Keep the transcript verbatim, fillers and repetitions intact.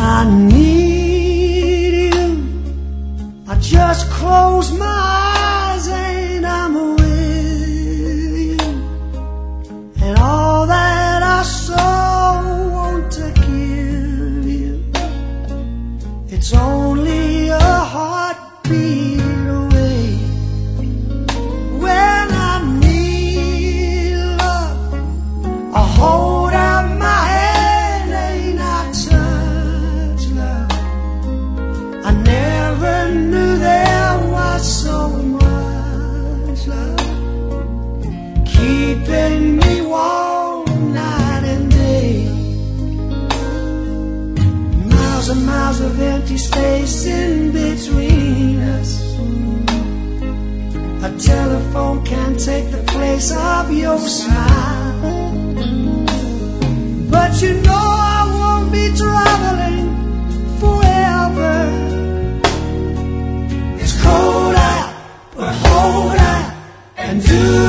I need you, I just close my eyes and I'm with you. And all that I so want to give you, it's only a heartbeat away. When I need love, I hold out my hand and I touch love. I never knew there was so much love, keeping me warm night and day. Miles and miles of empty space in between us. A telephone can't take the place of your smile. But you know I won't be traveling forever. It's cold out, but hold out and do